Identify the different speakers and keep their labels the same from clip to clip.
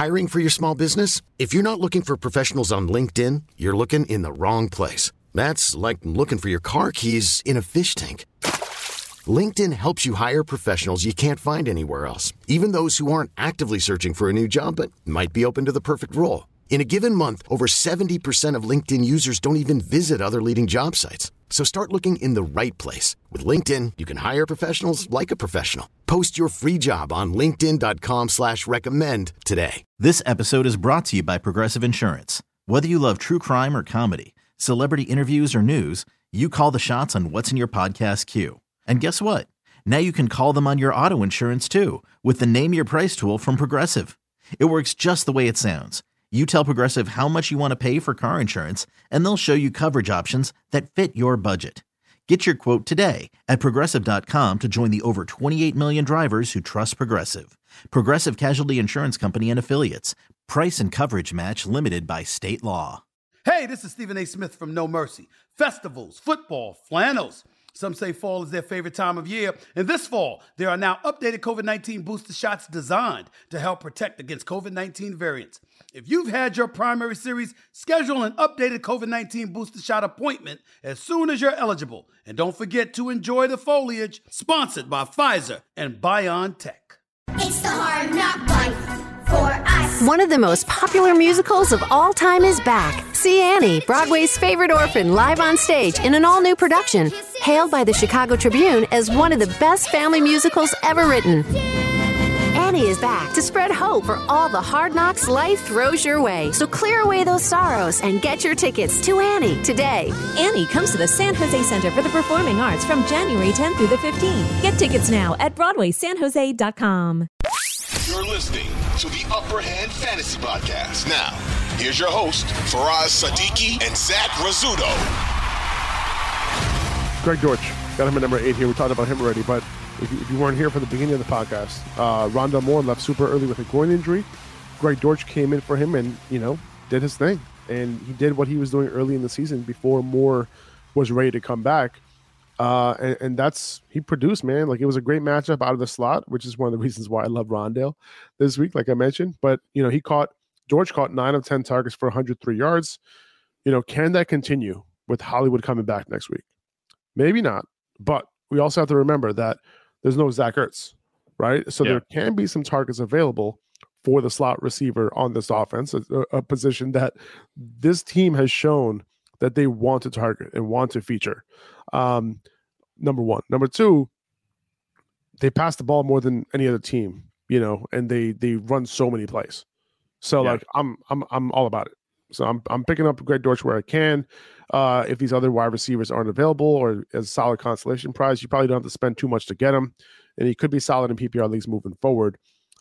Speaker 1: Hiring for your small business? If you're not looking for professionals on LinkedIn, you're looking in the wrong place. That's like looking for your car keys in a fish tank. LinkedIn helps you hire professionals you can't find anywhere else, even those who aren't actively searching for a new job but might be open to the perfect role. In a given month, over 70% of LinkedIn users don't even visit other leading job sites. So start looking in the right place. With LinkedIn, you can hire professionals like a professional. Post your free job on linkedin.com/recommend today.
Speaker 2: This episode is brought to you by Progressive Insurance. Whether you love true crime or comedy, celebrity interviews or news, you call the shots on what's in your podcast queue. And guess what? Now you can call them on your auto insurance too with the Name Your Price tool from Progressive. It works just the way it sounds. You tell Progressive how much you want to pay for car insurance, and they'll show you coverage options that fit your budget. Get your quote today at Progressive.com to join the over 28 million drivers who trust Progressive. Progressive Casualty Insurance Company and Affiliates. Price and coverage match limited by state law.
Speaker 3: Hey, this is Stephen A. Smith from No Mercy. Festivals, football, flannels. Some say fall is their favorite time of year. And this fall, there are now updated COVID-19 booster shots designed to help protect against COVID-19 variants. If you've had your primary series, schedule an updated COVID-19 booster shot appointment as soon as you're eligible. And don't forget to enjoy the foliage. Sponsored by Pfizer and BioNTech.
Speaker 4: It's the Hard Knock Life for us.
Speaker 5: One of the most popular musicals of all time is back. See Annie, Broadway's favorite orphan, live on stage in an all-new production, hailed by the Chicago Tribune as one of the best family musicals ever written. Annie is back to spread hope for all the hard knocks life throws your way. So clear away those sorrows and get your tickets to Annie today.
Speaker 6: Annie comes to the San Jose Center for the Performing Arts from January 10th through the 15th. Get tickets now at BroadwaySanJose.com.
Speaker 7: You're listening to the Upper Hand Fantasy Podcast. Now, here's your host, Faraz Siddiqui and Zach Rizzuto.
Speaker 8: Greg Dortch, got him at number 8 here. We talked about him already, but if you weren't here for the beginning of the podcast, Rondale Moore left super early with a groin injury. Greg Dortch came in for him and, did his thing. And he did what he was doing early in the season before Moore was ready to come back. And he produced, man. Like, it was a great matchup out of the slot, which is one of the reasons why I love Rondale this week, like I mentioned. But, Dortch caught 9 of 10 targets for 103 yards. Can that continue with Hollywood coming back next week? Maybe not. But we also have to remember that there's no Zach Ertz, right? So there can be some targets available for the slot receiver on this offense, a position that this team has shown that they want to target and want to feature. Number one. Number two, they pass the ball more than any other team, and they run so many plays. So I'm all about it. So I'm picking up Greg Dortch where I can. If these other wide receivers aren't available or as solid consolation prize, you probably don't have to spend too much to get him. And he could be solid in PPR leagues moving forward.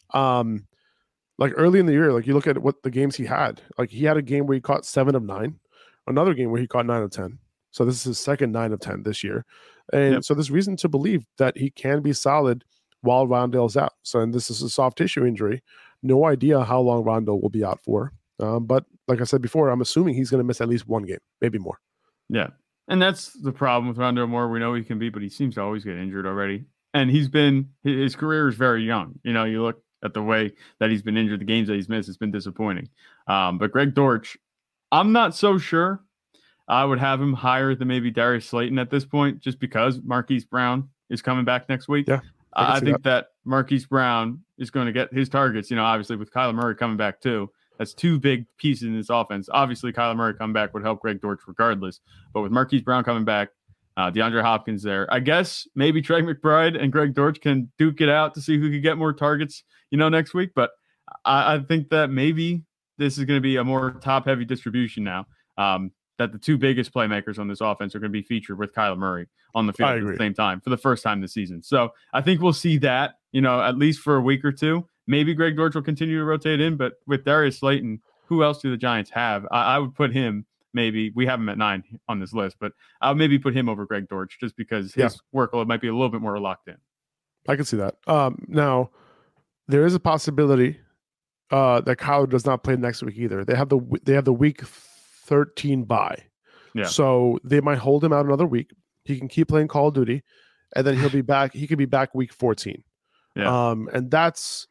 Speaker 8: Like early in the year, like you look at what the games he had. Like he had a game where he caught 7 of 9, another game where he caught 9 of 10. So this is his second 9 of 10 this year. And so there's reason to believe that he can be solid while Rondale's out. So, and this is a soft tissue injury. No idea how long Rondale will be out for. But like I said before, I'm assuming he's going to miss at least one game, maybe more.
Speaker 9: Yeah. And that's the problem with Rondale Moore. We know he can be, but he seems to always get injured already. And his career is very young. You look at the way that he's been injured, the games that he's missed, it's been disappointing. But Greg Dortch, I'm not so sure I would have him higher than maybe Darius Slayton at this point, just because Marquise Brown is coming back next week.
Speaker 8: Yeah,
Speaker 9: I think that Marquise Brown is going to get his targets, obviously with Kyler Murray coming back too. That's two big pieces in this offense. Obviously, Kyler Murray coming back would help Greg Dortch regardless. But with Marquise Brown coming back, DeAndre Hopkins there, I guess maybe Trey McBride and Greg Dortch can duke it out to see who could get more targets, next week. But I think that maybe this is going to be a more top-heavy distribution now. That the two biggest playmakers on this offense are going to be featured with Kyler Murray on the field at the same time for the first time this season. So I think we'll see that, at least for a week or two. Maybe Greg Dortch will continue to rotate in, but with Darius Slayton, who else do the Giants have? I would put him maybe. We have him at 9 on this list, but I'll maybe put him over Greg Dortch just because his workload might be a little bit more locked in.
Speaker 8: I can see that. Now, there is a possibility that Kyler does not play next week either. They have the week 13 bye.
Speaker 9: Yeah.
Speaker 8: So they might hold him out another week. He can keep playing Call of Duty, and then he'll be back. He could be back week 14.
Speaker 9: Yeah.
Speaker 8: And that's,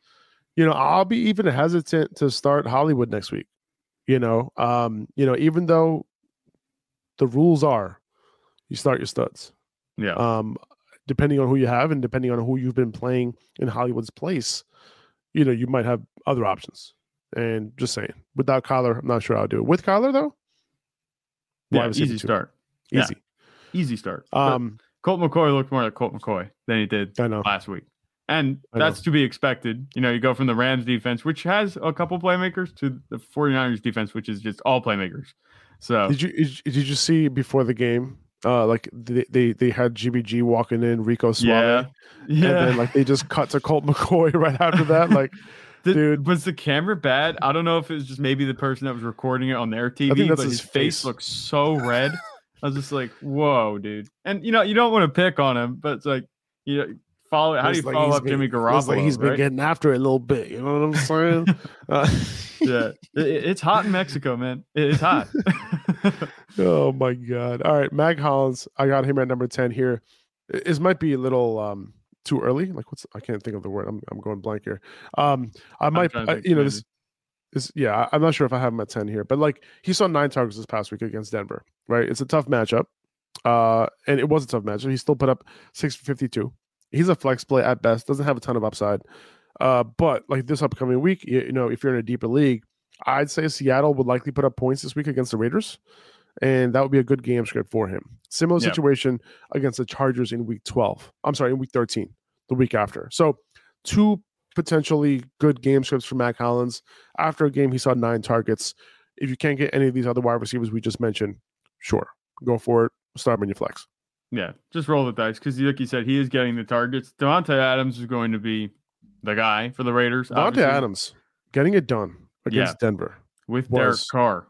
Speaker 8: I'll be even hesitant to start Hollywood next week. Even though the rules are you start your studs.
Speaker 9: Yeah.
Speaker 8: Depending on who you have and depending on who you've been playing in Hollywood's place, you might have other options. And just saying, without Kyler, I'm not sure I'll do it. With Kyler, though,
Speaker 9: easy start.
Speaker 8: Easy.
Speaker 9: Yeah. Easy start. Colt McCoy looked more like Colt McCoy than he did last week. And that's to be expected. You go from the Rams defense, which has a couple playmakers, to the 49ers defense, which is just all playmakers. So
Speaker 8: did you see before the game? They had GBG walking in, Rico Suave.
Speaker 9: Yeah.
Speaker 8: And then they just cut to Colt McCoy right after that. Dude,
Speaker 9: was the camera bad? I don't know if it was just maybe the person that was recording it on their TV, but his face looked so red. I was just like, whoa, dude. And you don't want to pick on him, but it's like, follow. How do you follow up Jimmy Garoppolo?
Speaker 8: He's been getting after it a little bit. You know what I'm saying?
Speaker 9: Yeah, it's hot in Mexico, man. It's hot.
Speaker 8: Oh my God! All right, Mac Hollins. I got him at number 10 here. This might be a little too early. I can't think of the word. I'm going blank here. I'm not sure if I have him at 10 here, but he saw 9 targets this past week against Denver. Right, it's a tough matchup, and it was a tough matchup. He still put up 6 for 52. He's a flex play at best. Doesn't have a ton of upside. But this upcoming week, if you're in a deeper league, I'd say Seattle would likely put up points this week against the Raiders, and that would be a good game script for him. Similar situation against the Chargers in week 13, the week after. So 2 potentially good game scripts for Mac Hollins. After a game, he saw 9 targets. If you can't get any of these other wide receivers we just mentioned, sure, go for it. Start him in your flex.
Speaker 9: Yeah, just roll the dice because, like you said, he is getting the targets. Davante Adams is going to be the guy for the Raiders.
Speaker 8: Davante Adams getting it done against Denver
Speaker 9: with Derek Carr.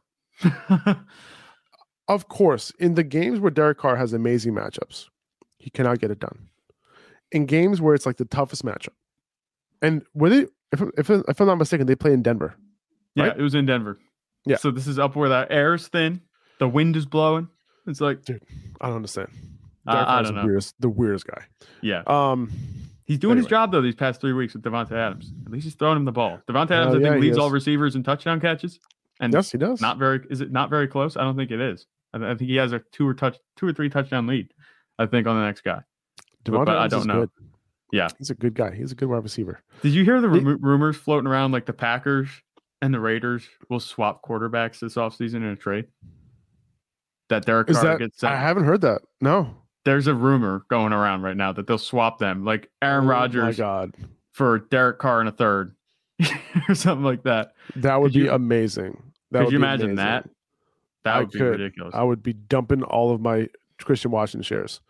Speaker 8: Of course, in the games where Derek Carr has amazing matchups, he cannot get it done. In games where it's the toughest matchup, and if I'm not mistaken, they play in Denver.
Speaker 9: Yeah,
Speaker 8: right?
Speaker 9: It was in Denver.
Speaker 8: Yeah,
Speaker 9: so this is up where that air is thin, the wind is blowing. It's like,
Speaker 8: dude, I don't understand.
Speaker 9: I don't know.
Speaker 8: The weirdest guy.
Speaker 9: Yeah. He's doing his job though these past 3 weeks with Davante Adams. At least he's throwing him the ball. Davante Adams, I think, leads all receivers in touchdown catches. And
Speaker 8: yes, he does.
Speaker 9: Is it not very close? I don't think it is. I think he has a 2 or 3 touchdown lead, I think, on the next guy.
Speaker 8: But
Speaker 9: I don't know.
Speaker 8: Good.
Speaker 9: Yeah.
Speaker 8: He's a good guy. He's a good wide receiver.
Speaker 9: Did you hear the rumors floating around the Packers and the Raiders will swap quarterbacks this offseason in a trade? That Derek Carr gets sent?
Speaker 8: I haven't heard that. No.
Speaker 9: There's a rumor going around right now that they'll swap them, like Aaron Rodgers for Derek Carr in a third or something like that.
Speaker 8: That would be amazing.
Speaker 9: Could you imagine that? That would be ridiculous.
Speaker 8: I would be dumping all of my Christian Washington shares.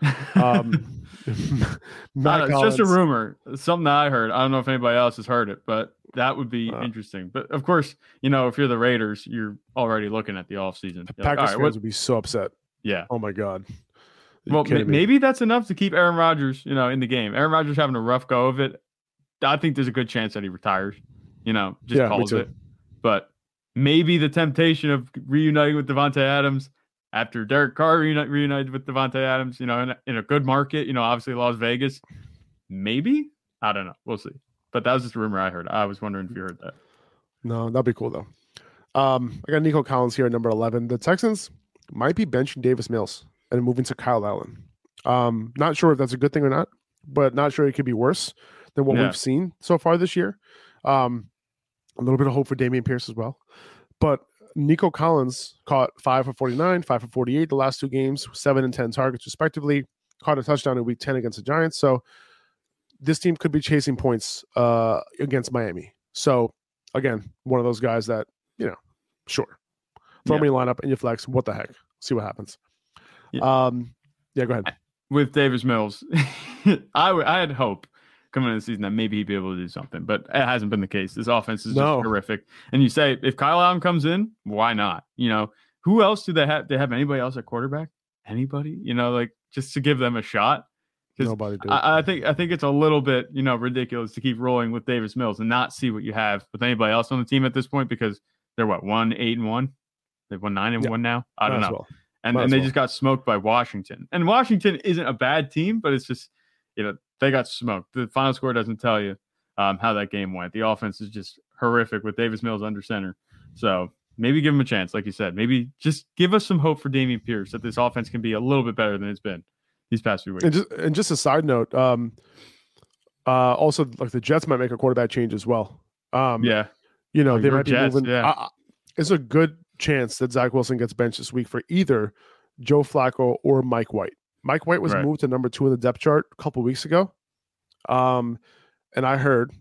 Speaker 9: It's just a rumor. Something that I heard. I don't know if anybody else has heard it, but that would be interesting. But of course, if you're the Raiders, you're already looking at the offseason.
Speaker 8: The Packers fans would be so upset.
Speaker 9: Yeah.
Speaker 8: Oh my God.
Speaker 9: Well, maybe that's enough to keep Aaron Rodgers, in the game. Aaron Rodgers having a rough go of it. I think there's a good chance that he retires. Calls it. But maybe the temptation of reuniting with Davante Adams after Derek Carr reunited with Davante Adams, in a good market, obviously Las Vegas. Maybe? I don't know. We'll see. But that was just a rumor I heard. I was wondering if you heard that.
Speaker 8: No, that'd be cool, though. I got Nico Collins here at number 11. The Texans might be benching Davis Mills and moving to Kyle Allen. Not sure if that's a good thing or not, but not sure it could be worse than what we've seen so far this year. A little bit of hope for Dameon Pierce as well. But Nico Collins caught 5 for 49, 5 for 48 the last 2 games, 7 and 10 targets respectively. Caught a touchdown in week 10 against the Giants. So this team could be chasing points against Miami. So again, one of those guys that, sure. Throw me a lineup in your flex. What the heck? See what happens. Yeah, go ahead.
Speaker 9: With Davis Mills, I had hope coming into the season that maybe he'd be able to do something, but it hasn't been the case. This offense is just horrific. And you say, if Kyle Allen comes in, why not? Who else do they have? They have anybody else at quarterback? Anybody? Just to give them a shot.
Speaker 8: Nobody did.
Speaker 9: I think it's a little bit, ridiculous to keep rolling with Davis Mills and not see what you have with anybody else on the team at this point, because they're 8-1. They've won 9-1 now. I don't know.
Speaker 8: Well.
Speaker 9: And they just got smoked by Washington. And Washington isn't a bad team, but it's just, they got smoked. The final score doesn't tell you. how that game went. The offense is just horrific with Davis Mills under center. So maybe give him a chance, like you said. Maybe just give us some hope for Dameon Pierce that this offense can be a little bit better than it's been these past few weeks.
Speaker 8: And just a side note, also like the Jets might make a quarterback change as well.
Speaker 9: Yeah.
Speaker 8: You know, they might be
Speaker 9: Jets,
Speaker 8: moving.
Speaker 9: yeah.
Speaker 8: It's a good chance that Zach Wilson gets benched this week for either Joe Flacco or Mike White. Mike White was moved to number 2 in the depth chart a couple weeks ago. And I heard,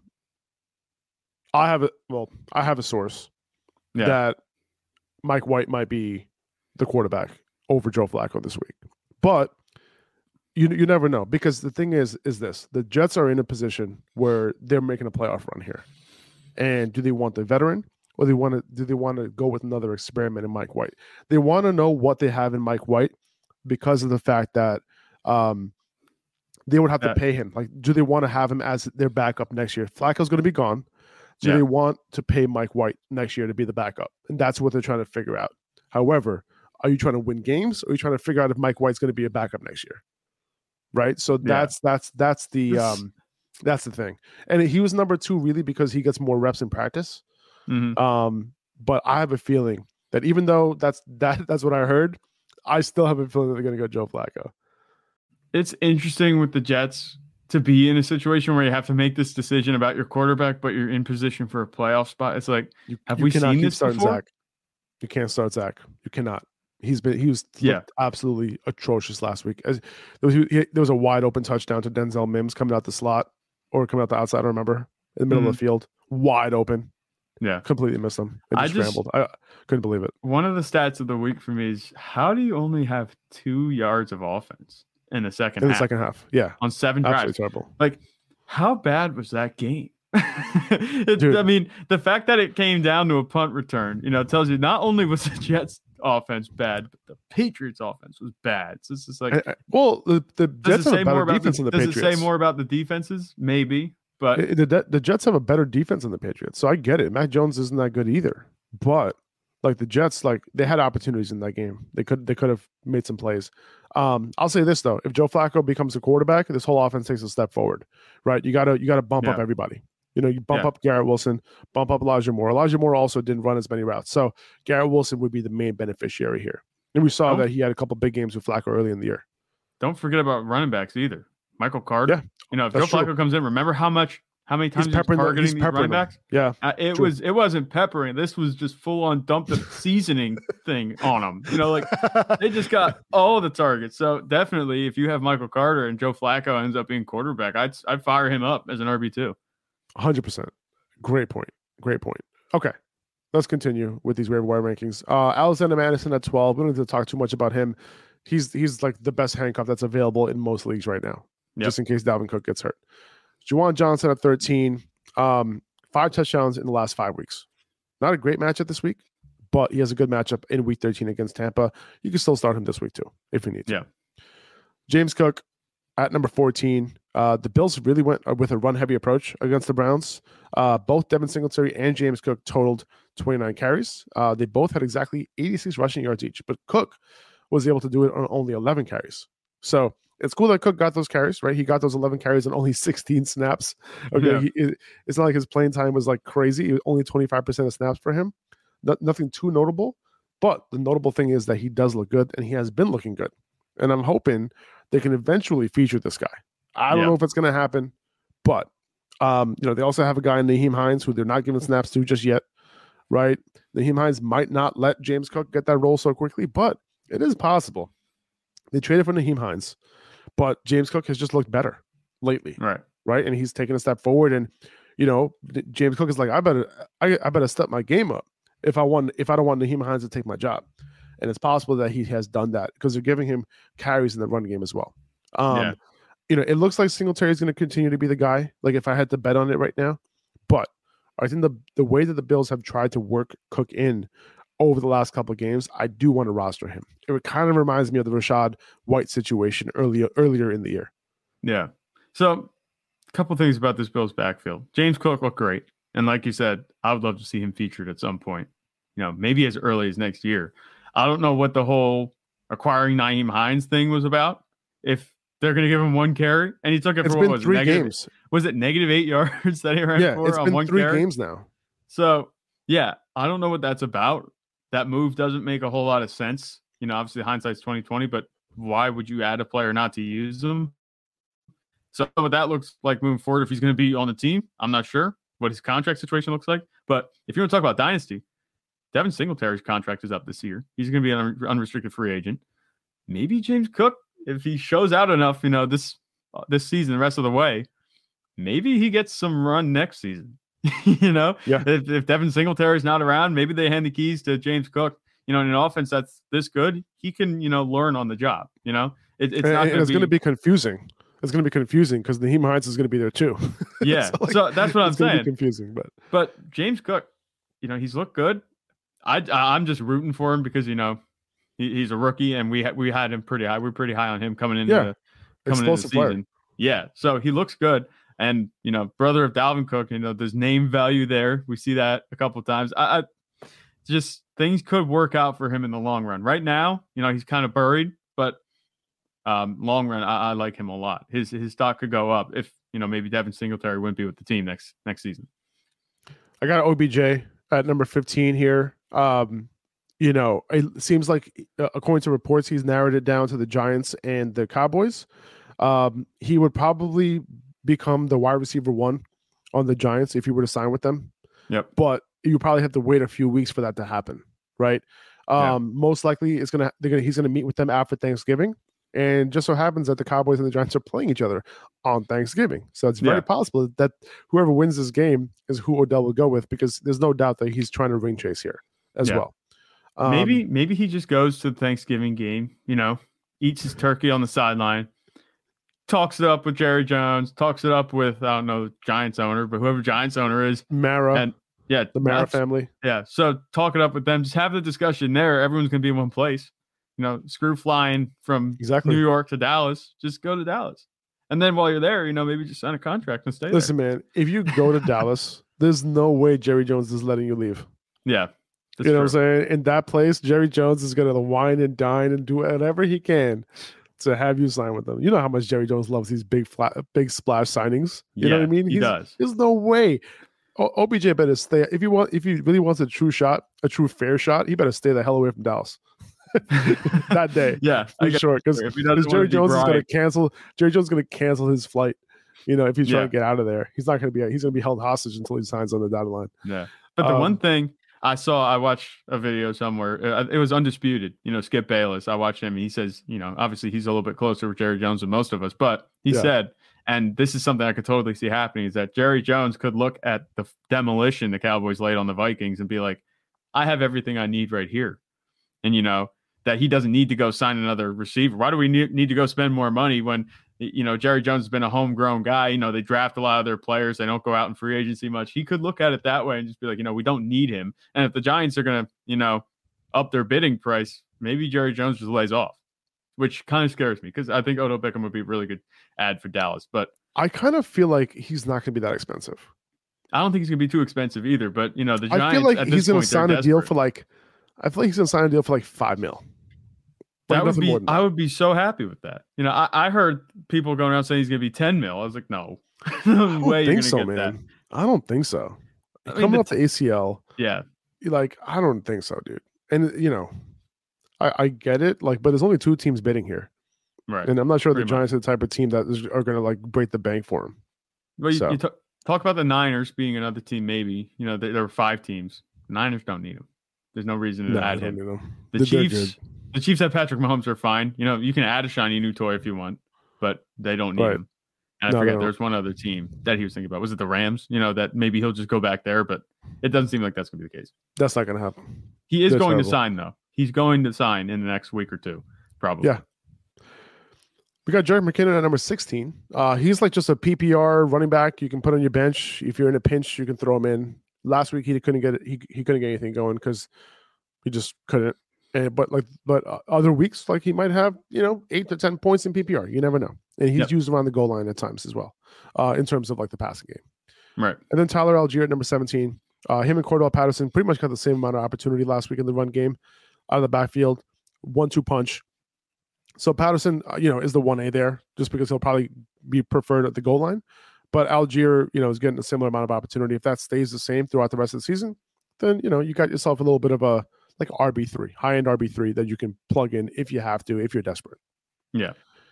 Speaker 8: I have a source that Mike White might be the quarterback over Joe Flacco this week. But you never know, because the thing is this: the Jets are in a position where they're making a playoff run here. And do they want the veteran, or do they want to go with another experiment in Mike White? They want to know what they have in Mike White because of the fact that they would have to pay him. Like, do they want to have him as their backup next year? Flacco's going to be gone. So they want to pay Mike White next year to be the backup. And that's what they're trying to figure out. However, are you trying to win games, or are you trying to figure out if Mike White's going to be a backup next year? Right? So that's the thing. And he was number 2 really because he gets more reps in practice. Mm-hmm. But I have a feeling that even though that's what I heard, I still have a feeling that they're going to go Joe Flacco.
Speaker 9: It's interesting with the Jets to be in a situation where you have to make this decision about your quarterback, but you're in position for a playoff spot. It's like, have we seen this before?
Speaker 8: Zach. You can't start Zach. You cannot. He was absolutely atrocious last week. There was a wide open touchdown to Denzel Mims coming out the slot or coming out the outside. I remember in the middle of the field, wide open. Yeah, completely missed him. It just scrambled. I couldn't believe it.
Speaker 9: One of the stats of the week for me is, how do you only have 2 yards of offense in the second half?
Speaker 8: In the second half, yeah,
Speaker 9: on 7 drives.
Speaker 8: Absolutely terrible.
Speaker 9: Like, how bad was that game? I mean, the fact that it came down to a punt return, tells you not only was the Jets offense bad, but the Patriots offense was bad. So it's just like,
Speaker 8: the Jets have a better defense than the Patriots.
Speaker 9: Does it say more about the defenses? Maybe, but
Speaker 8: the Jets have a better defense than the Patriots. So I get it. Mac Jones isn't that good either, but like the Jets, like they had opportunities in that game. They could have made some plays. I'll say this though: if Joe Flacco becomes a quarterback, this whole offense takes a step forward, right? You gotta bump up everybody. You bump up Garrett Wilson, bump up Elijah Moore. Elijah Moore also didn't run as many routes. So Garrett Wilson would be the main beneficiary here. And we saw that he had a couple big games with Flacco early in the year.
Speaker 9: Don't forget about running backs either. Michael Carter. Yeah, if Joe Flacco comes in, remember how many times he's targeting these running backs?
Speaker 8: Yeah.
Speaker 9: It wasn't peppering. This was just full on dump the seasoning thing on them. They just got all the targets. So definitely, if you have Michael Carter and Joe Flacco ends up being quarterback, I'd fire him up as an RB2.
Speaker 8: 100%. Great point. Okay, let's continue with these waiver wire rankings. Alexander Madison at 12. We don't need to talk too much about him. He's like the best handcuff that's available in most leagues right now, just in case Dalvin Cook gets hurt. Juwan Johnson at 13. 5 touchdowns in the last 5 weeks. Not a great matchup this week, but he has a good matchup in week 13 against Tampa. You can still start him this week too, if you need to.
Speaker 9: Yeah.
Speaker 8: James Cook at number 14. The Bills really went with a run-heavy approach against the Browns. Both Devin Singletary and James Cook totaled 29 carries. They both had exactly 86 rushing yards each, but Cook was able to do it on only 11 carries. So it's cool that Cook got those carries, right? He got those 11 carries on only 16 snaps. Okay, it's not like his playing time was like crazy. It was only 25% of snaps for him. Nothing too notable, but the notable thing is that he does look good, and he has been looking good. And I'm hoping they can eventually feature this guy. I don't know if it's going to happen, but they also have a guy in Nyheim Hines who they're not giving snaps to just yet, right? Nyheim Hines might not let James Cook get that role so quickly, but it is possible. They traded for Nyheim Hines, but James Cook has just looked better lately, right? And he's taken a step forward, and James Cook is like, I better step my game up if I don't want Nyheim Hines to take my job, and it's possible that he has done that because they're giving him carries in the run game as well. It looks like Singletary is going to continue to be the guy, like if I had to bet on it right now. But I think the way that the Bills have tried to work Cook in over the last couple of games, I do want to roster him. It kind of reminds me of the Rashad White situation earlier in the year.
Speaker 9: Yeah. So a couple things about this Bills backfield. James Cook looked great. And like you said, I would love to see him featured at some point, maybe as early as next year. I don't know what the whole acquiring Nyheim Hines thing was about. If they're going to give him 1 carry, and he took it for what was
Speaker 8: 3 games.
Speaker 9: was it -8 yards that he ran for
Speaker 8: it's
Speaker 9: on
Speaker 8: been
Speaker 9: one
Speaker 8: 3
Speaker 9: carry?
Speaker 8: games now.
Speaker 9: So, yeah, I don't know what that's about. That move doesn't make a whole lot of sense. Obviously hindsight's 2020, but why would you add a player not to use them? So what that looks like moving forward, if he's going to be on the team, I'm not sure what his contract situation looks like. But if you want to talk about dynasty, Devin Singletary's contract is up this year. He's going to be an unrestricted free agent. Maybe James Cook, if he shows out enough, this season, the rest of the way, maybe he gets some run next season.
Speaker 8: Yeah.
Speaker 9: If Devin Singletary's not around, maybe they hand the keys to James Cook. In an offense that's this good, he can, learn on the job. It's not.
Speaker 8: It's going to be confusing. It's going to be confusing because Naheem Hines is going to be there too.
Speaker 9: Yeah, so that's what I'm saying.
Speaker 8: Be confusing,
Speaker 9: but James Cook, he's looked good. I'm just rooting for him because he's a rookie and we had him pretty high. We're pretty high on him coming into the season.
Speaker 8: Player.
Speaker 9: Yeah, so he looks good. And, brother of Dalvin Cook, there's name value there. We see that a couple of times. I just things could work out for him in the long run. Right now, he's kind of buried, but long run, I like him a lot. His stock could go up if, maybe Devin Singletary wouldn't be with the team next season.
Speaker 8: I got OBJ at number 15 here. It seems like, according to reports, he's narrowed it down to the Giants and the Cowboys. He would probably become the wide receiver 1 on the Giants if you were to sign with them.
Speaker 9: Yep.
Speaker 8: But you probably have to wait a few weeks for that to happen, right? Most likely he's gonna meet with them after Thanksgiving. And just so happens that the Cowboys and the Giants are playing each other on Thanksgiving. So it's very possible that whoever wins this game is who Odell will go with, because there's no doubt that he's trying to ring chase here as well.
Speaker 9: Maybe he just goes to the Thanksgiving game, eats his turkey on the sideline, talks it up with Jerry Jones, talks it up with, I don't know, Giants owner, but whoever Giants owner is.
Speaker 8: Mara.
Speaker 9: And
Speaker 8: the Mara family.
Speaker 9: Yeah. So talk it up with them. Just have the discussion there. Everyone's going to be in one place. Screw flying from New York to Dallas. Just go to Dallas. And then while you're there, maybe just sign a contract and stay
Speaker 8: Listen, man, if you go to Dallas, there's no way Jerry Jones is letting you leave.
Speaker 9: Yeah.
Speaker 8: What I'm saying? In that place, Jerry Jones is going to wine and dine and do whatever he can to have you sign with them. You know how much Jerry Jones loves these big splash signings. You know what I mean?
Speaker 9: He does.
Speaker 8: There's no way. OBJ better stay. If he really wants a true fair shot, he better stay the hell away from Dallas that day.
Speaker 9: Yeah,
Speaker 8: for sure. Because Jerry Jones is going to cancel. Jerry Jones is going to cancel his flight. If he's trying to get out of there, he's not going to be. He's going to be held hostage until he signs on the dotted line.
Speaker 9: Yeah, but the one thing I watched a video somewhere. It was Undisputed. Skip Bayless. I watched him. And he says, obviously he's a little bit closer with Jerry Jones than most of us, but he said, and this is something I could totally see happening, is that Jerry Jones could look at the demolition the Cowboys laid on the Vikings and be like, I have everything I need right here. And, that he doesn't need to go sign another receiver. Why do we need to go spend more money when, Jerry Jones has been a homegrown guy? They draft a lot of their players. They don't go out in free agency much. He could look at it that way and just be like, we don't need him. And if the Giants are going to, up their bidding price, maybe Jerry Jones just lays off, which kind of scares me because I think Odell Beckham would be a really good ad for Dallas. But
Speaker 8: I kind of feel like he's not going to be that expensive.
Speaker 9: I don't think he's going to be too expensive either. But, the Giants,
Speaker 8: I feel like he's going to sign a deal for $5 million.
Speaker 9: That would be. I would be so happy with that. I heard people going around saying he's going to be $10 million. I was like, no, no way you're going to get that.
Speaker 8: I don't think so. Coming off the ACL,
Speaker 9: yeah.
Speaker 8: I don't think so, dude. And I get it. But there's only 2 teams bidding here,
Speaker 9: right?
Speaker 8: And I'm not sure the Giants are the type of team that are going to break the bank for him.
Speaker 9: Well, you talk about the Niners being another team. Maybe there were 5 teams. The Niners don't need him. There's no reason to add him. The Chiefs. The Chiefs have Patrick Mahomes are fine. You can add a shiny new toy if you want, but they don't need him. And I forget there's one other team that he was thinking about. Was it the Rams? That maybe he'll just go back there, but it doesn't seem like that's going to be the case.
Speaker 8: That's not going to happen.
Speaker 9: He is going to sign, though. He's going to sign in the next week or 2, probably.
Speaker 8: Yeah. We got Jerick McKinnon at number 16. He's just a PPR running back you can put on your bench. If you're in a pinch, you can throw him in. Last week he couldn't get it. He couldn't get anything going because he just couldn't. But other weeks, he might have 8 to 10 points in PPR. You never know, and he's used around the goal line at times as well, in terms of the passing game.
Speaker 9: Right.
Speaker 8: And then Tyler Algier at number 17. Him and Cordell Patterson pretty much got the same amount of opportunity last week in the run game, out of the backfield, 1-2 punch. So Patterson, is the 1A there, just because he'll probably be preferred at the goal line. But Algier, is getting a similar amount of opportunity. If that stays the same throughout the rest of the season, then, you got yourself a little bit of a like RB3, high-end RB3 that you can plug in if you have to, if you're desperate.
Speaker 9: Yeah.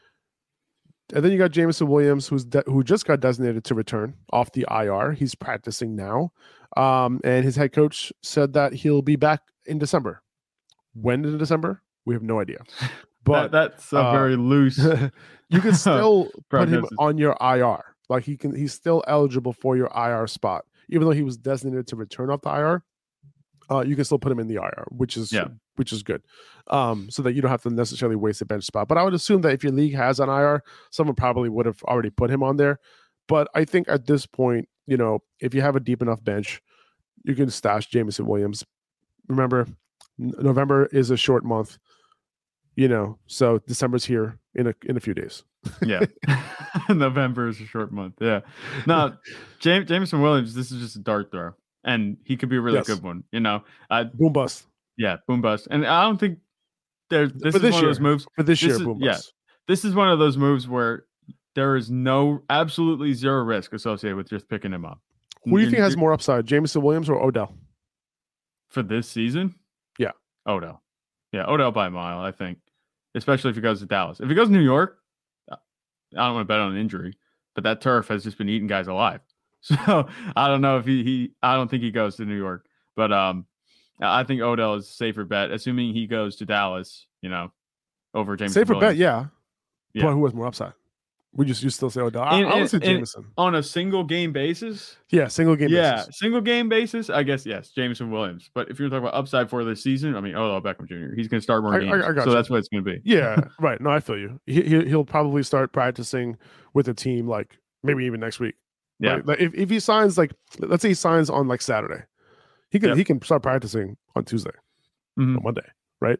Speaker 8: And then you got Jameson Williams, who just got designated to return off the IR. He's practicing now. And his head coach said that he'll be back in December. When in December? We have no idea. But
Speaker 9: that's a very loose.
Speaker 8: You can still put him on your IR. Like he's still eligible for your IR spot. Even though he was designated to return off the IR, you can still put him in the IR, which is good. So that you don't have to necessarily waste a bench spot. But I would assume that if your league has an IR, someone probably would have already put him on there. But I think at this point, if you have a deep enough bench, you can stash Jameson Williams. Remember, November is a short month, so December's here in a few days.
Speaker 9: Yeah. November is a short month. Yeah. No, Jameson Williams, this is just a dart throw. And he could be a really good one,
Speaker 8: boom bust.
Speaker 9: Yeah, boom bust. And I don't think this is one of those moves.
Speaker 8: For this year, boom bust.
Speaker 9: This is one of those moves where there is absolutely zero risk associated with just picking him up.
Speaker 8: Who do you think has more upside, Jameson Williams or Odell?
Speaker 9: For this season?
Speaker 8: Yeah.
Speaker 9: Odell. Yeah, Odell by a mile, I think. Especially if he goes to Dallas. If he goes to New York, I don't want to bet on an injury, but that turf has just been eating guys alive. So I don't know if I don't think he goes to New York, but I think Odell is a safer bet, assuming he goes to Dallas, over Jameson.
Speaker 8: Safer
Speaker 9: Williams.
Speaker 8: Bet, yeah. But who has more upside? Would you still say Odell? I would say Jameson.
Speaker 9: On a single game basis?
Speaker 8: Yeah, single game basis.
Speaker 9: Yeah, single game basis, I guess, yes, Jameson Williams. But if you're talking about upside for this season, I mean, Odell Beckham Jr., he's going to start more games. So that's what it's going to be.
Speaker 8: Yeah, right. No, I feel you. He'll probably start practicing with a team like maybe even next week.
Speaker 9: Yeah.
Speaker 8: Right? Like if he signs, like, let's say he signs on like Saturday, he can start practicing on Tuesday or Monday, right?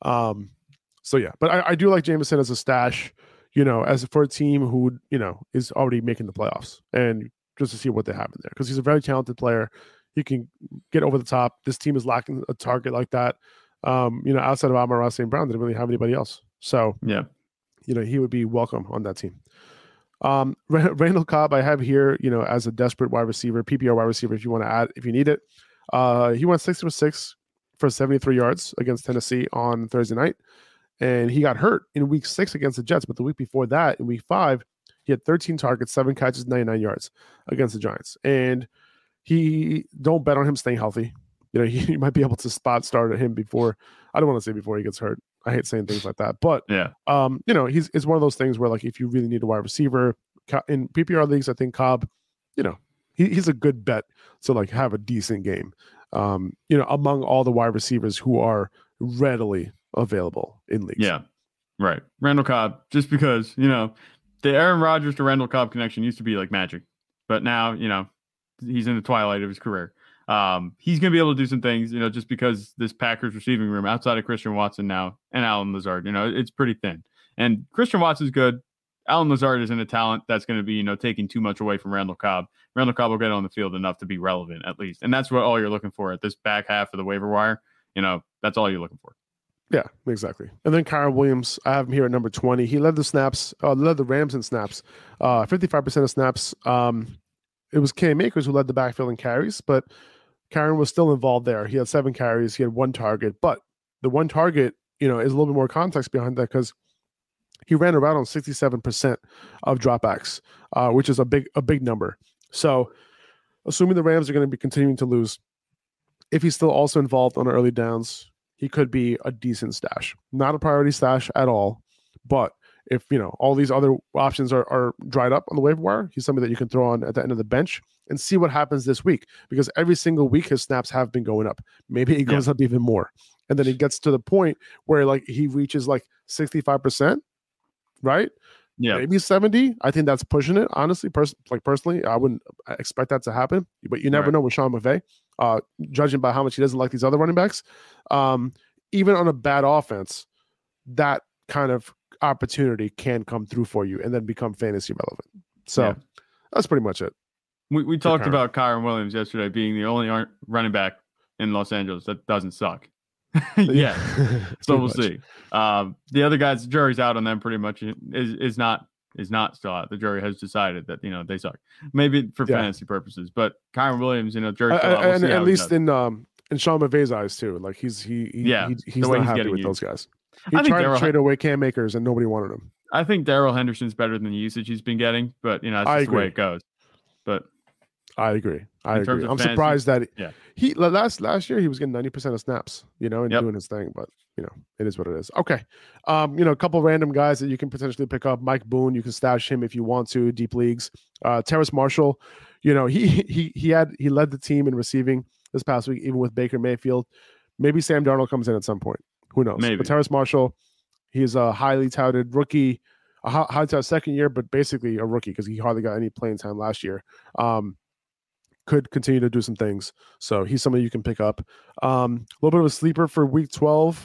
Speaker 8: So yeah, but I do like Jameson as a stash, as for a team who is already making the playoffs, and just to see what they have in there, because he's a very talented player. He can get over the top. This team is lacking a target like that. Outside of Amon-Ra St. Brown, they didn't really have anybody else. So
Speaker 9: yeah,
Speaker 8: he would be welcome on that team. Randall Cobb, I have here, as a desperate wide receiver, PPR wide receiver, if you want to add, if you need it. He went 6 for 6 for 73 yards against Tennessee on Thursday night. And he got hurt in week 6 against the Jets. But the week before that, in week 5, he had 13 targets, 7 catches, 99 yards against the Giants. And don't bet on him staying healthy. He might be able to spot start at him before. I don't want to say before he gets hurt. I hate saying things like that. But, it's one of those things where, like, if you really need a wide receiver in PPR leagues, I think Cobb, he's a good bet to, like, have a decent game, among all the wide receivers who are readily available in leagues.
Speaker 9: Yeah, right. Randall Cobb, just because, the Aaron Rodgers to Randall Cobb connection used to be like magic. But now, he's in the twilight of his career. He's going to be able to do some things, just because this Packers receiving room outside of Christian Watson now and Allen Lazard, it's pretty thin. And Christian Watson's good. Allen Lazard isn't a talent that's going to be, taking too much away from Randall Cobb. Randall Cobb will get on the field enough to be relevant, at least. And that's what all you're looking for at this back half of the waiver wire. That's all you're looking for.
Speaker 8: Yeah, exactly. And then Kyren Williams, I have him here at number 20. He led the Rams in snaps, 55% of snaps. It was Cam Akers who led the backfield in carries, but Kyren was still involved there. He had 7 carries. He had 1 target, but the 1 target, is a little bit more context behind that, because he ran around on 67% of dropbacks, which is a big number. So assuming the Rams are going to be continuing to lose, if he's still also involved on early downs, he could be a decent stash. Not a priority stash at all, but if all these other options are dried up on the waiver wire, he's somebody that you can throw on at the end of the bench and see what happens this week, because every single week his snaps have been going up. Maybe it goes up even more, and then he gets to the point where, like, he reaches like 65%, right?
Speaker 9: Yeah,
Speaker 8: maybe 70. I think that's pushing it. Honestly, personally, I wouldn't expect that to happen, but you never know with Sean McVay. Judging by how much he doesn't like these other running backs, even on a bad offense, that kind of opportunity can come through for you and then become fantasy relevant. So that's pretty much it.
Speaker 9: We talked about Kyren Williams yesterday being the only running back in Los Angeles that doesn't suck. So we'll see. The other guys, the jury's out on them pretty much. Is not is not still out. The jury has decided that, they suck. Maybe for fantasy purposes, but Kyron Williams, jury's still out.
Speaker 8: And at least in Sean McVay's eyes too. Like he's not happy with those guys. He tried to trade away Cam Akers and nobody wanted him.
Speaker 9: I think Darrell Henderson's better than the usage he's been getting, but that's just the way it goes. But
Speaker 8: I agree. I'm surprised that he last year he was getting 90% of snaps, and doing his thing, but it is what it is. Okay. A couple random guys that you can potentially pick up. Mike Boone, you can stash him if you want to, deep leagues. Terrace Marshall, he led the team in receiving this past week, even with Baker Mayfield. Maybe Sam Darnold comes in at some point. Who knows?
Speaker 9: Maybe.
Speaker 8: But Terrace Marshall, he's a highly touted rookie, a highly touted second year, but basically a rookie because he hardly got any playing time last year. Could continue to do some things. So he's somebody you can pick up. A little bit of a sleeper for week 12.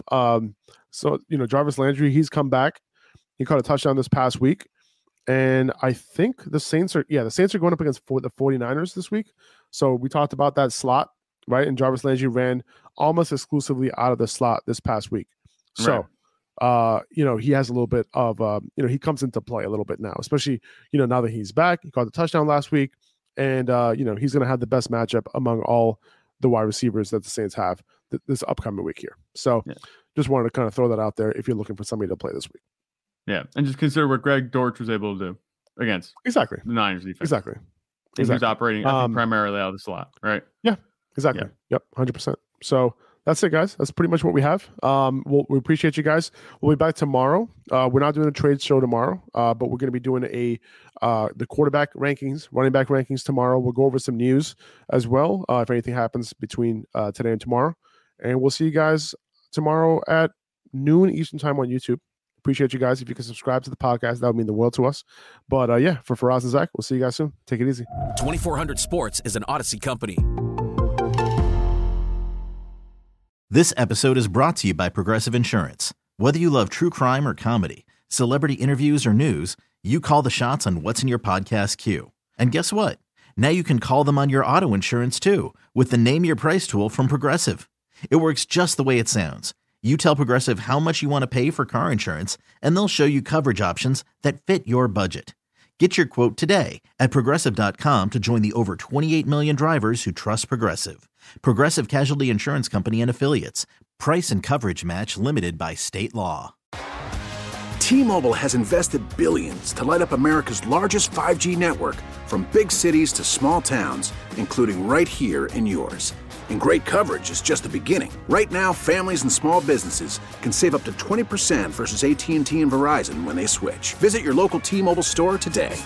Speaker 8: Jarvis Landry, he's come back. He caught a touchdown this past week. And I think the Saints are going up against the 49ers this week. So we talked about that slot, right? And Jarvis Landry ran almost exclusively out of the slot this past week. So, he has a little bit of, he comes into play a little bit now, especially, now that he's back. He caught the touchdown last week. And, he's going to have the best matchup among all the wide receivers that the Saints have this upcoming week here. So just wanted to kind of throw that out there if you're looking for somebody to play this week.
Speaker 9: Yeah. And just consider what Greg Dortch was able to do against the Niners defense.
Speaker 8: Exactly.
Speaker 9: He was operating I think, primarily out of the slot, right?
Speaker 8: Yeah, exactly. Yep, 100%. So that's it, guys. That's pretty much what we have. We appreciate you guys. We'll be back tomorrow. We're not doing a trade show tomorrow, but we're going to be doing the quarterback rankings, running back rankings tomorrow. We'll go over some news as well if anything happens between today and tomorrow. And we'll see you guys tomorrow at noon Eastern time on YouTube. Appreciate you guys. If you can subscribe to the podcast, that would mean the world to us. But for Faraz and Zach, we'll see you guys soon. Take it easy.
Speaker 10: 2400 Sports is an Odyssey company.
Speaker 2: This episode is brought to you by Progressive Insurance. Whether you love true crime or comedy, celebrity interviews or news, you call the shots on what's in your podcast queue. And guess what? Now you can call them on your auto insurance too with the Name Your Price tool from Progressive. It works just the way it sounds. You tell Progressive how much you want to pay for car insurance, and they'll show you coverage options that fit your budget. Get your quote today at Progressive.com to join the over 28 million drivers who trust Progressive. Progressive Casualty Insurance Company and Affiliates. Price and coverage match limited by state law.
Speaker 11: T-Mobile has invested billions to light up America's largest 5G network, from big cities to small towns, including right here in yours. And great coverage is just the beginning. Right now, families and small businesses can save up to 20% versus AT&T and Verizon when they switch. Visit your local T-Mobile store today.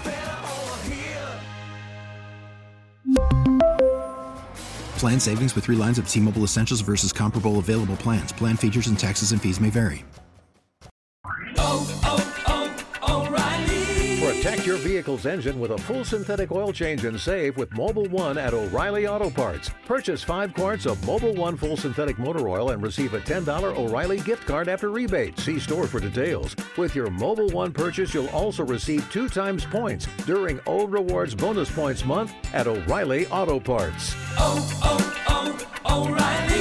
Speaker 12: Plan savings with 3 lines of T-Mobile Essentials versus comparable available plans. Plan features and taxes and fees may vary.
Speaker 13: Protect your vehicle's engine with a full synthetic oil change and save with Mobil 1 at O'Reilly Auto Parts. Purchase 5 quarts of Mobil 1 full synthetic motor oil and receive a $10 O'Reilly gift card after rebate. See store for details. With your Mobil 1 purchase, you'll also receive 2 times points during O Rewards Bonus Points Month at O'Reilly Auto Parts.
Speaker 14: O'Reilly